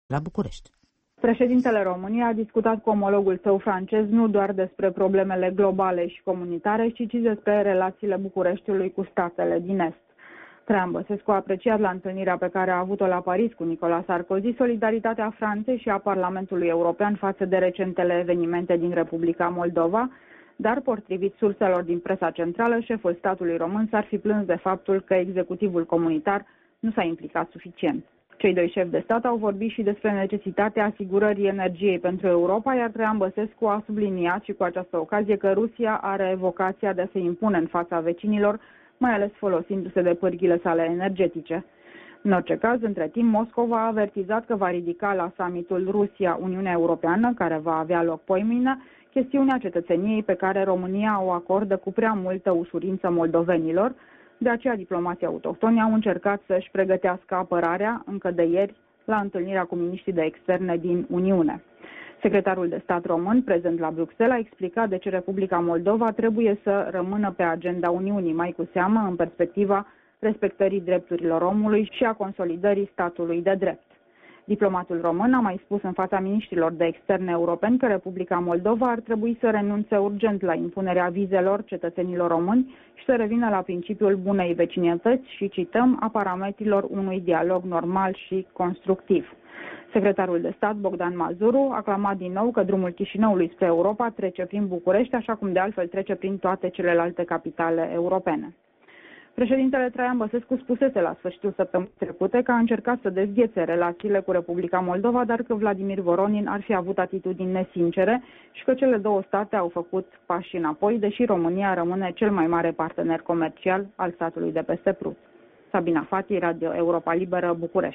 la București. Președintele României a discutat cu omologul său francez nu doar despre problemele globale și comunitare, ci despre relațiile Bucureștiului cu statele din Est. Traian Băsescu a apreciat la întâlnirea pe care a avut-o la Paris cu Nicolas Sarkozy solidaritatea Franței și a Parlamentului European față de recentele evenimente din Republica Moldova, dar, potrivit surselor din presa centrală, șeful statului român s-ar fi plâns de faptul că executivul comunitar nu s-a implicat suficient. Cei doi șefi de stat au vorbit și despre necesitatea asigurării energiei pentru Europa, iar Traian Băsescu a subliniat și cu această ocazie că Rusia are vocația de a se impune în fața vecinilor, mai ales folosindu-se de pârghile sale energetice. În orice caz, între timp, Moscova a avertizat că va ridica la summitul Rusia-Uniunea Europeană, care va avea loc poimâine, chestiunea cetățeniei pe care România o acordă cu prea multă ușurință moldovenilor. De aceea, diplomații autohtoni au încercat să-și pregătească apărarea încă de ieri la întâlnirea cu miniștrii de externe din Uniune. Secretarul de stat român, prezent la Bruxelles, a explicat de ce Republica Moldova trebuie să rămână pe agenda Uniunii, mai cu seamă în perspectiva respectării drepturilor omului și a consolidării statului de drept. Diplomatul român a mai spus în fața miniștrilor de externe europeni că Republica Moldova ar trebui să renunțe urgent la impunerea vizelor cetățenilor români și să revină la principiul bunei vecinătăți și, cităm, a parametrilor unui dialog normal și constructiv. Secretarul de stat, Bogdan Mazuru, a clamat din nou că drumul Chișinăului spre Europa trece prin București, așa cum de altfel trece prin toate celelalte capitale europene. Președintele Traian Băsescu spusese la sfârșitul săptămânii trecute că a încercat să dezghețe relațiile cu Republica Moldova, dar că Vladimir Voronin ar fi avut atitudini nesincere și că cele două state au făcut pași înapoi, deși România rămâne cel mai mare partener comercial al statului de peste Prut. Sabina Fati, Radio Europa Liberă, București.